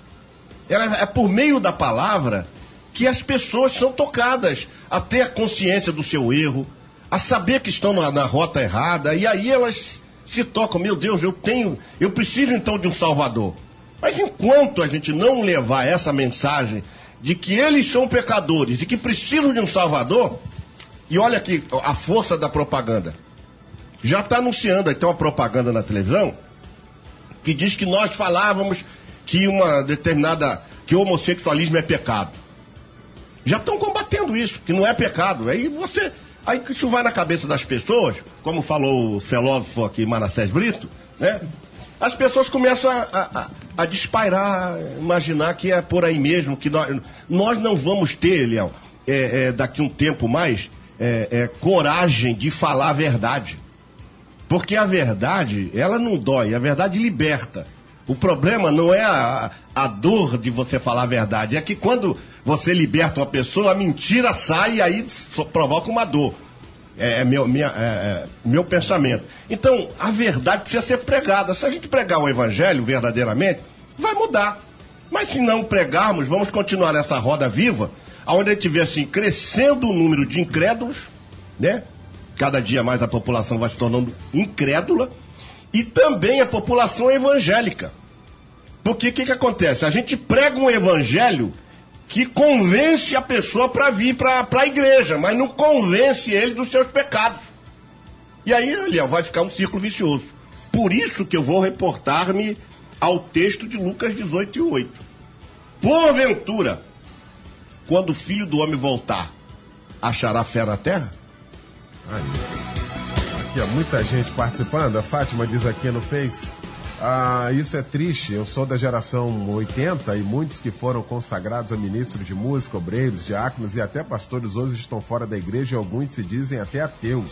É por meio da palavra que as pessoas são tocadas a ter a consciência do seu erro, a saber que estão na rota errada, e aí elas se tocam. Meu Deus, eu preciso então de um Salvador. Mas enquanto a gente não levar essa mensagem de que eles são pecadores e que precisam de um Salvador, e olha aqui a força da propaganda. Já está anunciando, então, a propaganda na televisão, que diz que nós falávamos que que o homossexualismo é pecado. Já estão combatendo isso, que não é pecado. Aí isso vai na cabeça das pessoas, como falou o filósofo aqui, Manassés Brito, né? As pessoas começam a despairar, imaginar que é por aí mesmo, que nós não vamos ter, Eliel, daqui um tempo mais, coragem de falar a verdade. Porque a verdade, ela não dói, a verdade liberta. O problema não é a dor de você falar a verdade, é que quando você liberta uma pessoa, a mentira sai e aí provoca uma dor. Meu pensamento. Então, a verdade precisa ser pregada. Se a gente pregar o Evangelho verdadeiramente, vai mudar. Mas se não pregarmos, vamos continuar nessa roda viva, onde a gente vê assim, crescendo o número de incrédulos, né? Cada dia mais a população vai se tornando incrédula, e também a população evangélica. Porque o que acontece? A gente prega um evangelho que convence a pessoa para vir para a igreja, mas não convence ele dos seus pecados. E aí, vai ficar um círculo vicioso. Por isso que eu vou reportar-me ao texto de Lucas 18:8. Porventura, quando o Filho do Homem voltar, achará fé na terra? Aí. Aqui, ó, muita gente participando. A Fátima diz aqui no Face: isso é triste, eu sou da geração 80 e muitos que foram consagrados a ministros de música, obreiros, diáconos e até pastores hoje estão fora da igreja e alguns se dizem até ateus.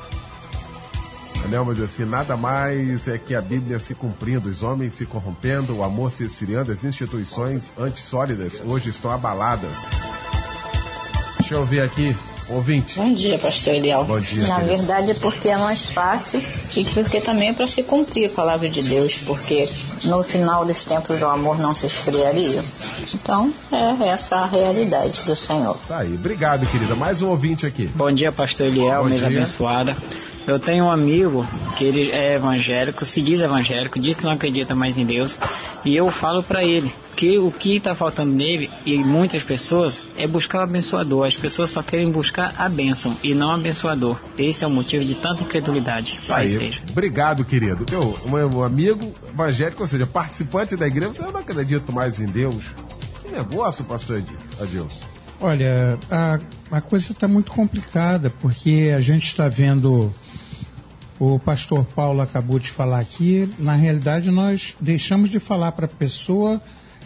Mas assim, nada mais é que a Bíblia se cumprindo, os homens se corrompendo, o amor se esfriando, as instituições antissólidas hoje estão abaladas. Deixa eu ver aqui. Ouvinte. Bom dia, pastor Eliel. Bom dia. Na verdade é porque é mais fácil e porque também é para se cumprir a palavra de Deus, porque no final dos tempos o amor não se esfriaria. Então, essa a realidade do Senhor. Tá aí. Obrigado, querida. Mais um ouvinte aqui. Bom dia, pastor Eliel, mesa abençoada. Eu tenho um amigo que ele é evangélico, se diz evangélico, diz que não acredita mais em Deus, e eu falo para ele que o que está faltando nele e muitas pessoas é buscar o abençoador. As pessoas só querem buscar a bênção e não o abençoador. Esse é o motivo de tanta incredulidade. Obrigado, querido. Meu amigo evangélico, ou seja, participante da igreja, eu não acredito mais em Deus. Que negócio, pastor Adilson? Olha, a coisa está muito complicada, porque a gente está vendo, o pastor Paulo acabou de falar aqui, na realidade nós deixamos de falar para a pessoa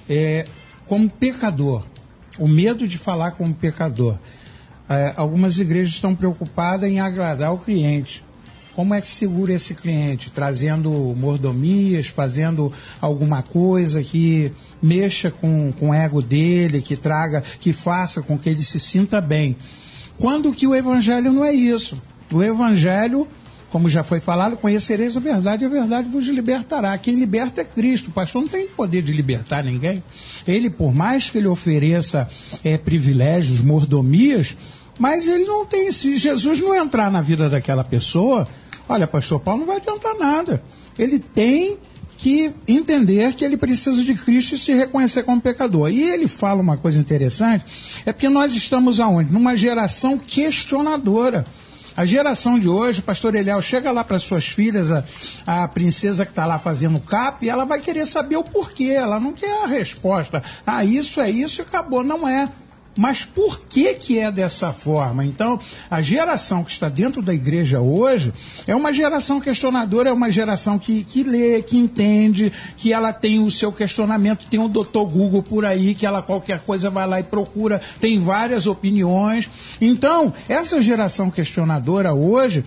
como pecador, o medo de falar como pecador. Algumas igrejas estão preocupadas em agradar o cliente. Como é que segura esse cliente? Trazendo mordomias, fazendo alguma coisa que mexa com o ego dele, que faça com que ele se sinta bem. Quando que o evangelho não é isso? O evangelho, como já foi falado, conhecereis a verdade vos libertará. Quem liberta é Cristo. O pastor não tem poder de libertar ninguém. Ele, por mais que ele ofereça privilégios, mordomias, mas ele não tem. Se Jesus não entrar na vida daquela pessoa, olha, pastor Paulo, não vai adiantar nada. Ele tem que entender que ele precisa de Cristo e se reconhecer como pecador. E ele fala uma coisa interessante, é porque nós estamos aonde? Numa geração questionadora. A geração de hoje, pastor Eliel, chega lá para suas filhas, a princesa que está lá fazendo cap, e ela vai querer saber o porquê, ela não quer a resposta. Isso é isso e acabou, não é. Mas por que é dessa forma? Então, a geração que está dentro da igreja hoje é uma geração questionadora, é uma geração que lê, que entende, que ela tem o seu questionamento, tem o Dr. Google por aí, que ela qualquer coisa vai lá e procura, tem várias opiniões. Então, essa geração questionadora hoje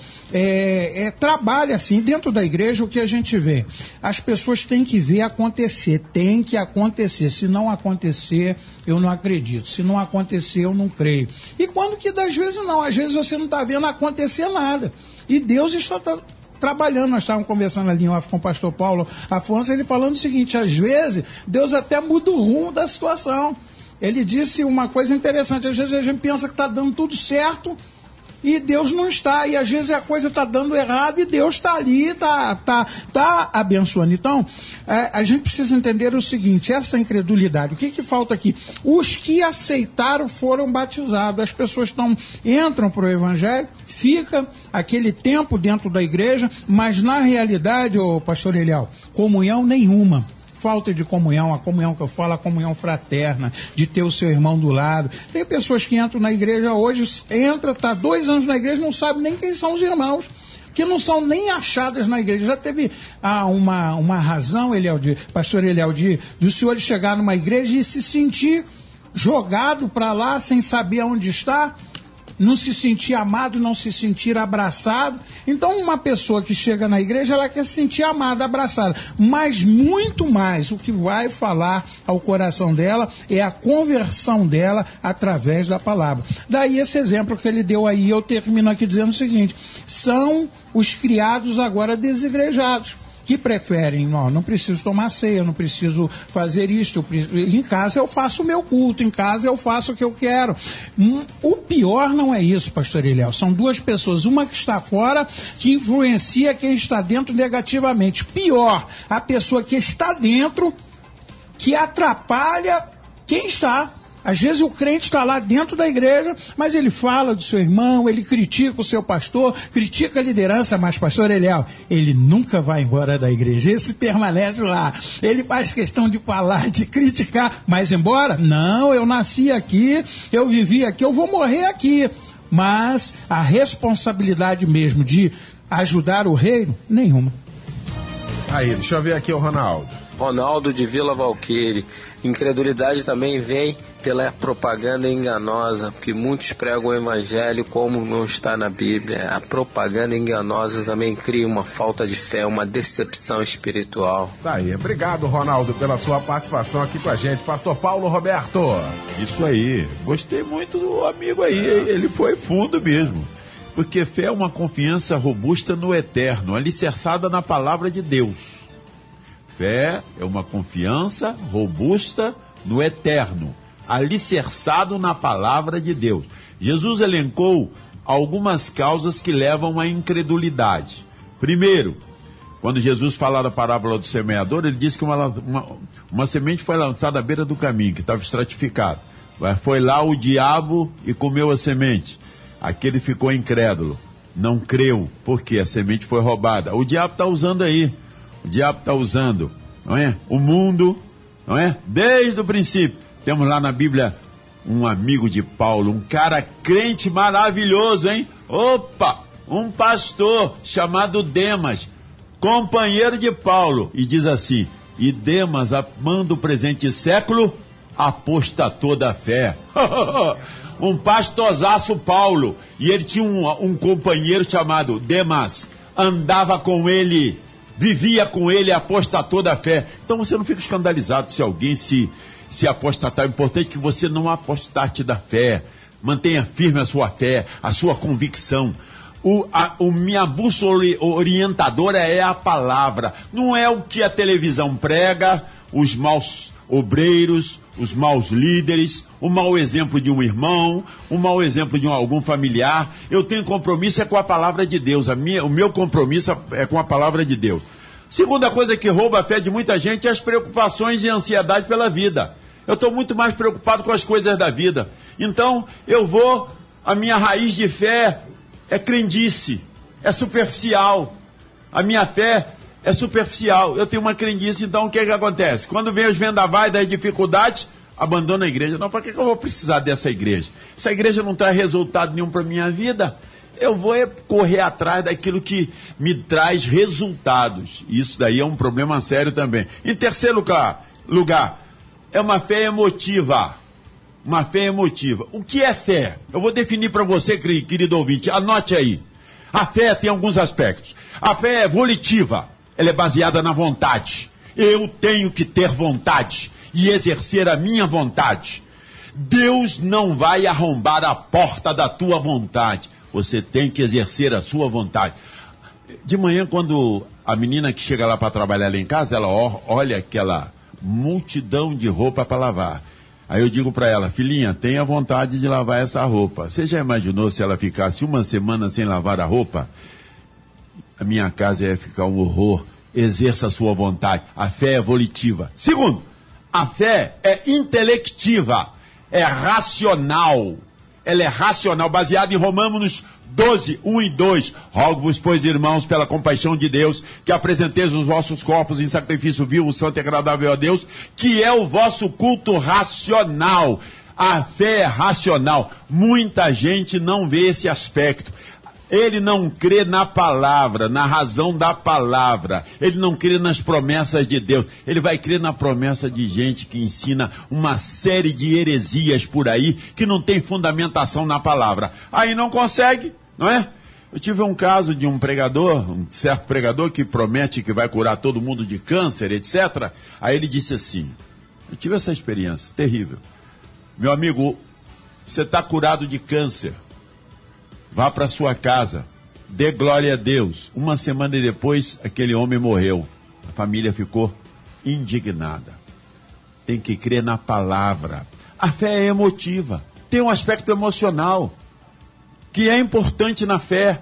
trabalha assim, dentro da igreja o que a gente vê. As pessoas têm que ver acontecer, tem que acontecer. Se não acontecer, eu não acredito. Se não acontecer, eu não creio. E quando que das vezes não? Às vezes você não está vendo acontecer nada. E Deus está trabalhando. Nós estávamos conversando ali em off com o pastor Paulo Afonso, ele falando o seguinte, às vezes Deus até muda o rumo da situação. Ele disse uma coisa interessante, às vezes a gente pensa que está dando tudo certo e Deus não está, e às vezes a coisa está dando errado e Deus está ali, está abençoando. Então, a gente precisa entender o seguinte, essa incredulidade, o que falta aqui? Os que aceitaram foram batizados, as pessoas entram para o evangelho, fica aquele tempo dentro da igreja, mas na realidade, pastor Eliel, comunhão nenhuma. Falta de comunhão, a comunhão que eu falo, a comunhão fraterna, de ter o seu irmão do lado. Tem pessoas que entram na igreja hoje, está 2 anos na igreja, não sabe nem quem são os irmãos, que não são nem achadas na igreja. Já teve uma razão, pastor Eliel, do senhor chegar numa igreja e se sentir jogado para lá sem saber onde está, não se sentir amado, não se sentir abraçado. Então uma pessoa que chega na igreja, ela quer se sentir amada, abraçada, mas muito mais o que vai falar ao coração dela é a conversão dela através da palavra. Daí esse exemplo que ele deu aí, eu termino aqui dizendo o seguinte, são os criados agora desigrejados, que preferem, não preciso tomar ceia, não preciso fazer isto, em casa eu faço o meu culto, em casa eu faço o que eu quero. O pior não é isso, pastor Eliel, são 2 pessoas, uma que está fora, que influencia quem está dentro negativamente. Pior, a pessoa que está dentro, que atrapalha quem está. Às vezes o crente está lá dentro da igreja, mas ele fala do seu irmão, ele critica o seu pastor, critica a liderança, mas pastor Eliel, ele nunca vai embora da igreja, esse permanece lá. Ele faz questão de falar, de criticar, mas embora? Não, eu nasci aqui, eu vivi aqui, eu vou morrer aqui. Mas a responsabilidade mesmo de ajudar o reino, nenhuma. Aí, deixa eu ver aqui o Ronaldo. Ronaldo de Vila Valqueire. Incredulidade também vem pela propaganda enganosa, que muitos pregam o evangelho como não está na Bíblia. A propaganda enganosa também cria uma falta de fé, uma decepção espiritual. Tá aí, obrigado Ronaldo pela sua participação aqui com a gente. Pastor Paulo Roberto. Isso aí, gostei muito do amigo aí, ele foi fundo mesmo. Porque fé é uma confiança robusta no eterno, alicerçada na palavra de Deus. Fé é uma confiança robusta no eterno, alicerçado na palavra de Deus. Jesus elencou algumas causas que levam à incredulidade. Primeiro, quando Jesus fala da parábola do semeador, ele disse que uma semente foi lançada à beira do caminho, que estava estratificado. Foi lá o diabo e comeu a semente. Aquele ficou incrédulo, não creu, porque a semente foi roubada. O diabo está usando aí, o diabo está usando, não é? O mundo, não é? Desde o princípio. Temos lá na Bíblia um amigo de Paulo, um cara crente maravilhoso, hein? Opa! Um pastor chamado Demas, companheiro de Paulo, e diz assim: e Demas, amando o presente século, apostatou da fé. Um pastorzaço Paulo, e ele tinha um companheiro chamado Demas, andava com ele, vivia com ele, apostatou da fé. Então você não fica escandalizado se alguém se apostatar. É importante que você não apostate da fé, mantenha firme a sua fé, a sua convicção. Minha bússola orientadora é a palavra, não é o que a televisão prega, os maus obreiros, os maus líderes, o mau exemplo de um irmão, o mau exemplo de algum familiar. Eu tenho compromisso com a palavra de Deus, o meu compromisso é com a palavra de Deus. Segunda coisa que rouba a fé de muita gente é as preocupações e a ansiedade pela vida. Eu estou muito mais preocupado com as coisas da vida, então a minha raiz de fé é crendice, é superficial. A minha fé é superficial. Eu tenho uma crendice, então o que acontece? Quando vem os vendavais das dificuldades, abandono a igreja. Não, para que eu vou precisar dessa igreja? Essa igreja não traz resultado nenhum para a minha vida. Eu vou correr atrás daquilo que me traz resultados. Isso daí é um problema sério também. Em terceiro lugar, é uma fé emotiva. Uma fé emotiva. O que é fé? Eu vou definir para você, querido ouvinte, anote aí. A fé tem alguns aspectos. A fé é volitiva, ela é baseada na vontade. Eu tenho que ter vontade e exercer a minha vontade. Deus não vai arrombar a porta da tua vontade. Você tem que exercer a sua vontade. De manhã, quando a menina que chega lá para trabalhar lá em casa, ela olha aquela multidão de roupa para lavar. Aí eu digo para ela: filhinha, tenha vontade de lavar essa roupa. Você já imaginou se ela ficasse uma semana sem lavar a roupa? A minha casa ia ficar um horror. Exerça a sua vontade. A fé é volitiva. Segundo, a fé é intelectiva, é racional. Ela é racional, baseada em Romanos 12, 1 e 2. Rogo-vos, pois, irmãos, pela compaixão de Deus, que apresenteis os vossos corpos em sacrifício vivo, santo e agradável a Deus, que é o vosso culto racional. A fé é racional. Muita gente não vê esse aspecto. Ele não crê na palavra, na razão da palavra. Ele não crê nas promessas de Deus. Ele vai crer na promessa de gente que ensina uma série de heresias por aí, que não tem fundamentação na palavra. Aí não consegue, não é? Eu tive um caso de um pregador, um certo pregador, que promete que vai curar todo mundo de câncer, etc. Aí ele disse assim, eu tive essa experiência terrível. Meu amigo, você está curado de câncer. Vá para sua casa, dê glória a Deus. Uma semana depois, aquele homem morreu. A família ficou indignada. Tem que crer na palavra. A fé é emotiva, tem um aspecto emocional, que é importante na fé.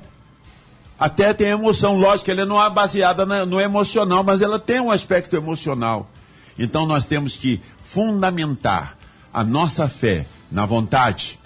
Até tem emoção, lógico, ela não é baseada no emocional, mas ela tem um aspecto emocional. Então nós temos que fundamentar a nossa fé na vontade,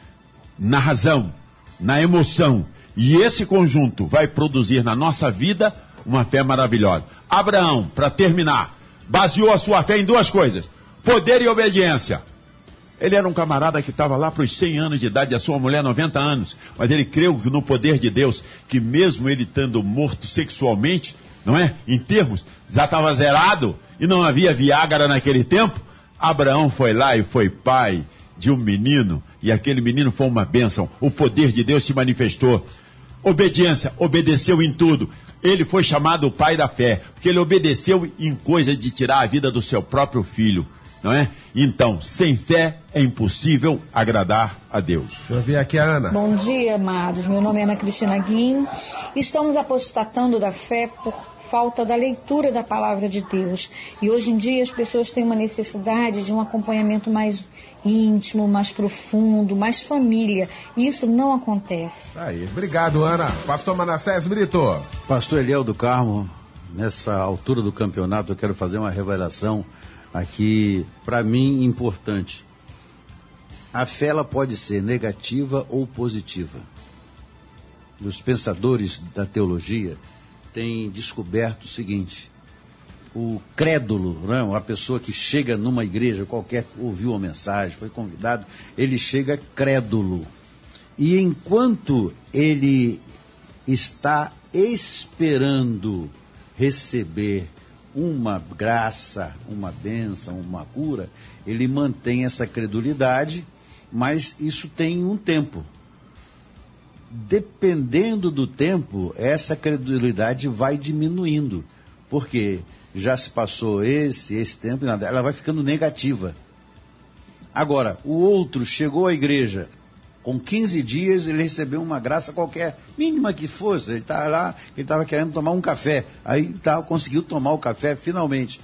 na razão, na emoção, e esse conjunto vai produzir na nossa vida uma fé maravilhosa. Abraão, para terminar, baseou a sua fé em duas coisas: poder e obediência. Ele era um camarada que estava lá para os 100 anos de idade, e a sua mulher 90 anos, mas ele creu no poder de Deus, que mesmo ele estando morto sexualmente, não é? Em termos, já estava zerado, e não havia Viagra naquele tempo. Abraão foi lá e foi pai de um menino, e aquele menino foi uma bênção. O poder de Deus se manifestou. Obediência, obedeceu em tudo. Ele foi chamado o pai da fé, porque ele obedeceu em coisa de tirar a vida do seu próprio filho, não é? Então, sem fé é impossível agradar a Deus. Deixa eu ver aqui a Ana. Bom dia, amados. Meu nome é Ana Cristina Guim. Estamos apostatando da fé por falta da leitura da palavra de Deus. E hoje em dia as pessoas têm uma necessidade de um acompanhamento mais íntimo, mais profundo, mais família. E isso não acontece. Aí, obrigado, Ana. Pastor Manassés Brito. Pastor Eliel do Carmo, nessa altura do campeonato eu quero fazer uma revelação aqui, para mim, importante. A fé ela pode ser negativa ou positiva. Os pensadores da teologia têm descoberto o seguinte: o crédulo, né, uma pessoa que chega numa igreja qualquer, ouviu uma mensagem, foi convidado, ele chega crédulo. E enquanto ele está esperando receber uma graça, uma bênção, uma cura, ele mantém essa credulidade, mas isso tem um tempo. Dependendo do tempo, essa credulidade vai diminuindo, porque já se passou esse tempo, ela vai ficando negativa. Agora, o outro chegou à igreja, com 15 dias ele recebeu uma graça qualquer, mínima que fosse, ele estava lá, ele estava querendo tomar um café, aí conseguiu tomar o café finalmente.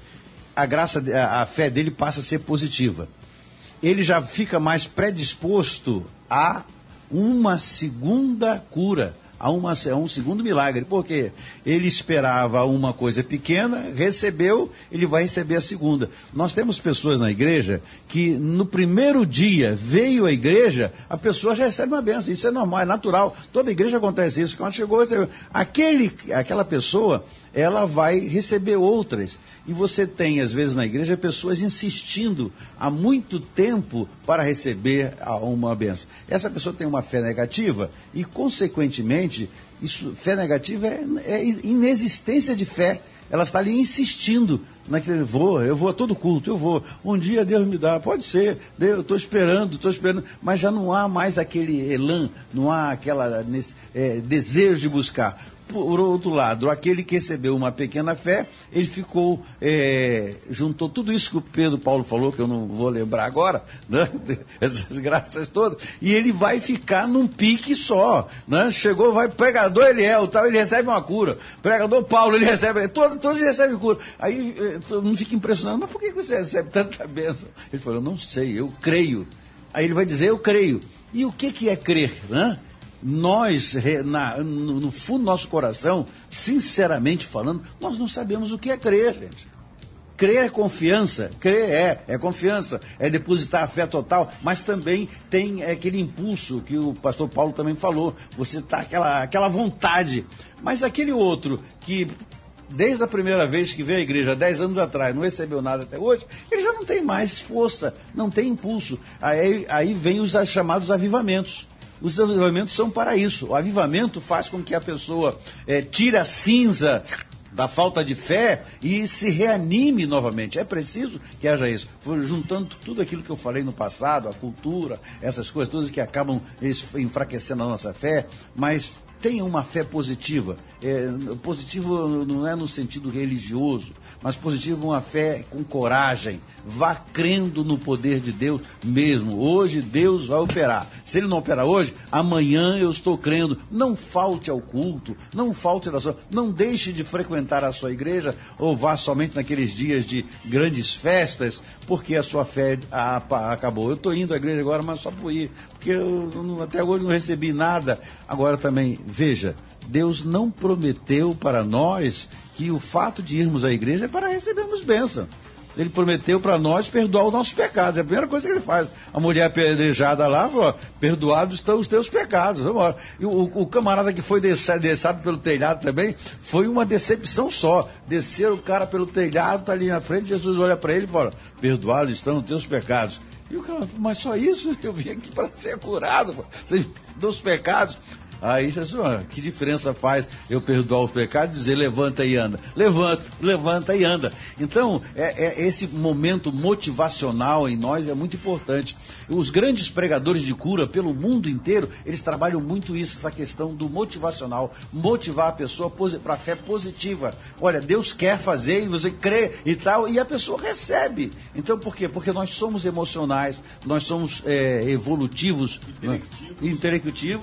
A fé dele passa a ser positiva. Ele já fica mais predisposto a uma segunda cura, a um segundo milagre, porque ele esperava uma coisa pequena, recebeu, ele vai receber a segunda. Nós temos pessoas na igreja que no primeiro dia veio à igreja, a pessoa já recebe uma bênção, isso é normal, é natural, toda igreja acontece isso, quando chegou, recebeu. Aquela pessoa, ela vai receber outras, e você tem às vezes na igreja pessoas insistindo há muito tempo para receber uma bênção. Essa pessoa tem uma fé negativa e consequentemente, fé negativa é inexistência de fé. Ela está ali insistindo naquele, eu vou a todo culto, eu vou, um dia Deus me dá, pode ser, eu estou esperando, mas já não há mais aquele elan, não há aquela desejo de buscar. Por outro lado, aquele que recebeu uma pequena fé, ele ficou, juntou tudo isso que o Pedro Paulo falou, que eu não vou lembrar agora, né? Essas graças todas, e ele vai ficar num pique só, né? Chegou, vai, pregador Eliel, tal, ele recebe uma cura, pregador Paulo, ele recebe, todos recebem cura, aí todo mundo fica impressionado, mas por que você recebe tanta bênção? Ele falou, eu não sei, eu creio. Aí ele vai dizer, eu creio. E o que é crer, né? Nós, no fundo do nosso coração, sinceramente falando, nós não sabemos o que é crer, gente. Crer é confiança, crer é confiança, é depositar a fé total, mas também tem aquele impulso que o pastor Paulo também falou, você está aquela vontade, mas aquele outro que desde a primeira vez que veio à igreja, 10 anos atrás, não recebeu nada até hoje, ele já não tem mais força, não tem impulso, aí vem os chamados avivamentos. Os avivamentos são para isso. O avivamento faz com que a pessoa tire a cinza da falta de fé e se reanime novamente. É preciso que haja isso. Juntando tudo aquilo que eu falei no passado, a cultura, essas coisas todas que acabam enfraquecendo a nossa fé, mas tenha uma fé positiva. Positivo não é no sentido religioso, mas positivo uma fé com coragem. Vá crendo no poder de Deus mesmo. Hoje Deus vai operar. Se Ele não operar hoje, amanhã eu estou crendo. Não falte ao culto, não falte à oração, não deixe de frequentar a sua igreja ou vá somente naqueles dias de grandes festas, porque a sua fé acabou. Eu estou indo à igreja agora, mas só por ir, porque eu até hoje não recebi nada. Agora também, veja, Deus não prometeu para nós que o fato de irmos à igreja é para recebermos bênção. Ele prometeu para nós perdoar os nossos pecados. É a primeira coisa que ele faz. A mulher apedrejada lá falou, perdoados estão os teus pecados. E o camarada que foi descido pelo telhado também, foi uma decepção só. Descer o cara pelo telhado, está ali na frente, Jesus olha para ele e fala, perdoados estão os teus pecados. E o cara, mas só isso? Eu vim aqui para ser curado dos pecados. Aí Jesus, que diferença faz eu perdoar os pecados e dizer levanta e anda? Levanta e anda. Então, esse momento motivacional em nós é muito importante. Os grandes pregadores de cura pelo mundo inteiro, eles trabalham muito isso, essa questão do motivacional, motivar a pessoa para a fé positiva. Olha, Deus quer fazer e você crê e tal, e a pessoa recebe. Então, por quê? Porque nós somos emocionais, nós somos evolutivos, intelectivos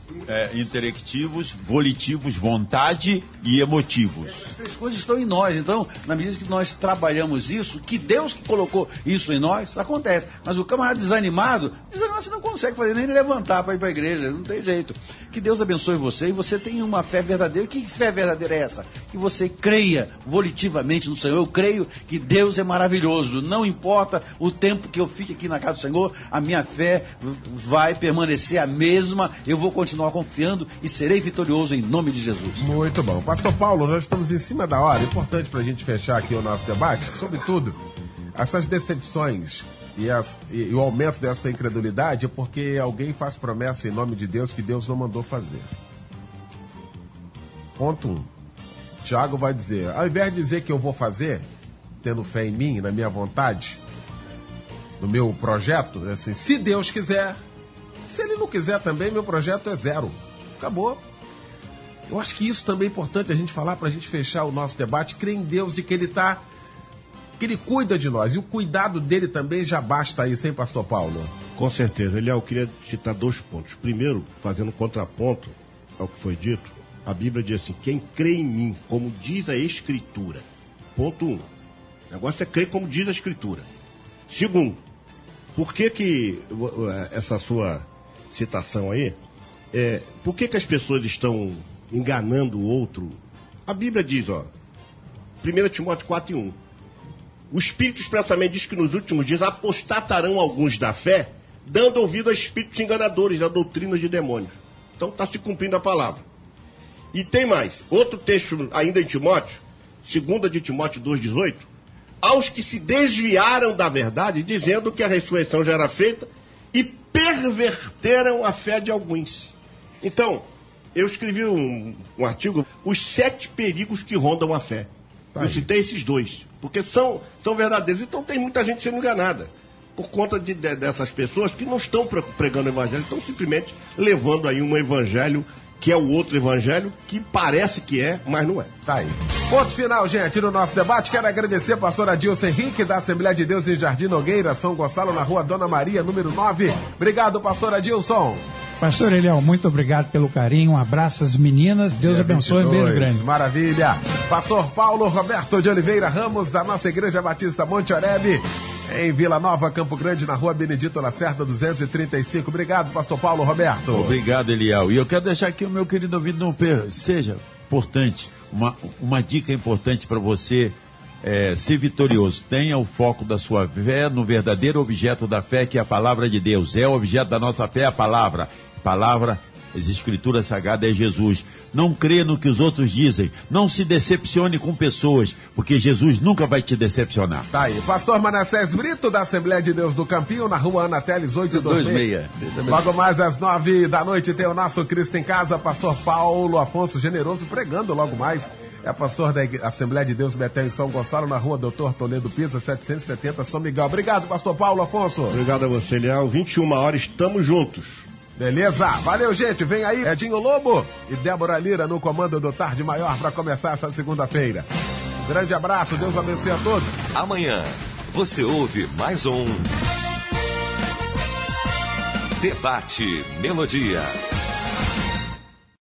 Intelectivos, volitivos, vontade e emotivos. As três coisas estão em nós. Então, na medida que nós trabalhamos isso, que Deus que colocou isso em nós, acontece. Mas o camarada desanimado você não consegue fazer nem levantar para ir para a igreja, não tem jeito. Que Deus abençoe você e você tenha uma fé verdadeira. Que fé verdadeira é essa? Que você creia volitivamente no Senhor. Eu creio que Deus é maravilhoso. Não importa o tempo que eu fique aqui na casa do Senhor, a minha fé vai permanecer a mesma. Eu vou continuar confiando e serei vitorioso em nome de Jesus. Muito bom. Pastor Paulo, nós estamos em cima da hora. Importante para a gente fechar aqui o nosso debate, sobretudo, essas decepções e o aumento dessa incredulidade é porque alguém faz promessa em nome de Deus que Deus não mandou fazer. Ponto 1. Tiago vai dizer, ao invés de dizer que eu vou fazer, tendo fé em mim, na minha vontade, no meu projeto, assim, se Deus quiser. Se ele não quiser também, meu projeto é zero. Acabou. Eu acho que isso também é importante a gente falar para a gente fechar o nosso debate. Crer em Deus de que Ele cuida de nós. E o cuidado dele também já basta aí, sem Pastor Paulo? Com certeza. Eliel, eu queria citar 2 pontos. Primeiro, fazendo contraponto ao que foi dito, a Bíblia diz assim, quem crê em mim, como diz a Escritura. Ponto 1. O negócio é crer como diz a Escritura. Segundo, por que essa sua citação aí, por que as pessoas estão enganando o outro? A Bíblia diz, 1 Timóteo 4:1, o Espírito expressamente diz que nos últimos dias apostatarão alguns da fé, dando ouvido a espíritos enganadores, a doutrina de demônios. Então está se cumprindo a palavra. E tem mais, outro texto ainda em Timóteo, 2 de Timóteo 2:18, aos que se desviaram da verdade, dizendo que a ressurreição já era feita, e perverteram a fé de alguns. Então, eu escrevi um artigo, os 7 perigos que rondam a fé. Eu citei esses 2, porque são verdadeiros. Então tem muita gente sendo enganada, por conta dessas pessoas que não estão pregando o evangelho, estão simplesmente levando aí um evangelho que é o outro evangelho, que parece que é, mas não é. Tá aí. Ponto final, gente, no nosso debate. Quero agradecer pastor Adilson Henrique, da Assembleia de Deus em Jardim Nogueira, São Gonçalo, na rua Dona Maria, número 9. Obrigado, pastor Adilson. Pastor Eliel, muito obrigado pelo carinho, um abraço às meninas, Deus abençoe, um beijo grande. Maravilha. Pastor Paulo Roberto de Oliveira Ramos, da nossa Igreja Batista Monte Oreb, em Vila Nova, Campo Grande, na rua Benedito Lacerda, 235. Obrigado, pastor Paulo Roberto. Obrigado, Eliel. E eu quero deixar aqui o meu querido ouvido, não seja importante, uma dica importante para você ser vitorioso. Tenha o foco da sua fé no verdadeiro objeto da fé, que é a palavra de Deus. É o objeto da nossa fé, a palavra. As escrituras sagradas é Jesus. Não crê no que os outros dizem. Não se decepcione com pessoas, porque Jesus nunca vai te decepcionar. Tá aí. Pastor Manassés Brito, da Assembleia de Deus do Campinho, na rua Ana Teles, 826. Logo mais às 9 da noite tem o nosso Cristo em Casa, pastor Paulo Afonso Generoso, pregando logo mais. É pastor da Assembleia de Deus Betel em São Gonçalo, na rua Doutor Toledo Pisa, 770, São Miguel. Obrigado, pastor Paulo Afonso. Obrigado a você, Leal. 21 horas, estamos juntos. Beleza? Valeu, gente. Vem aí Edinho Lobo e Débora Lira no comando do Tarde Maior para começar essa segunda-feira. Um grande abraço, Deus abençoe a todos. Amanhã você ouve mais um Debate Melodia.